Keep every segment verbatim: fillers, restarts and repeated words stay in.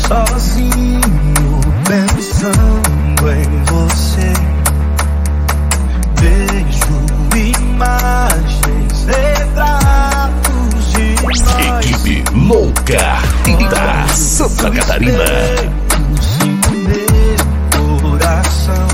sozinho pensando em você. Vejo imagens, retratos de nós. Equipe Louca da Santa Catarina. Meu coração,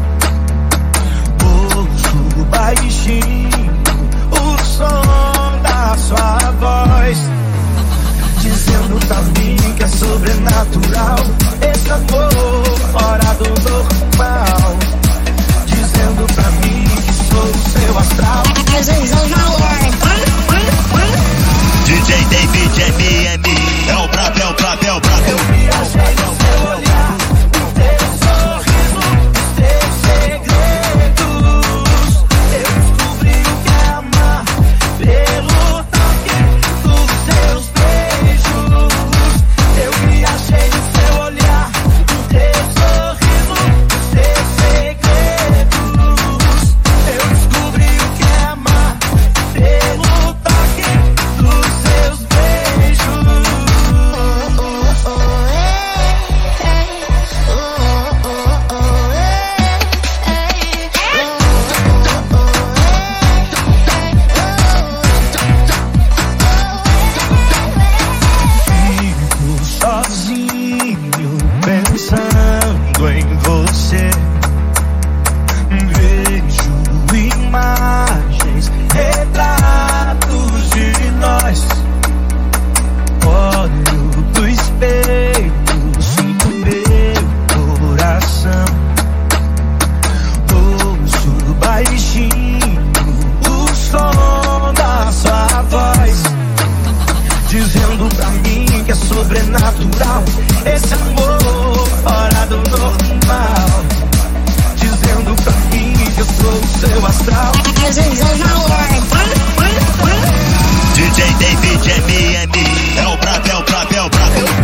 ouço baixinho o som da sua voz, dizendo pra mim que é sobrenatural esse amor fora do normal, dizendo pra mim que sou o seu astral. D J David M M é o brabo, é o brabo, é o brabo. Eu viajei no seu olhar, no teu sorriso, nos teus segredos. Eu descobri o que é amar pelo toque dos seus beijos. Eu viajei no seu olhar, no teu sorriso, nos teus segredos. Eu descobri o que é amar pelo toque dos seus beijos. Fico sozinho pensando em você. Vejo imagens, retratos de nós. Olho do espelho, sinto meu coração. Ouço baixinho o som da sua voz, dizendo pra mim que é sobrenatural esse amor fora do normal, dizendo pra mim que eu sou o seu astral. D J David M M é o brabo, é o brabo, é o brabo.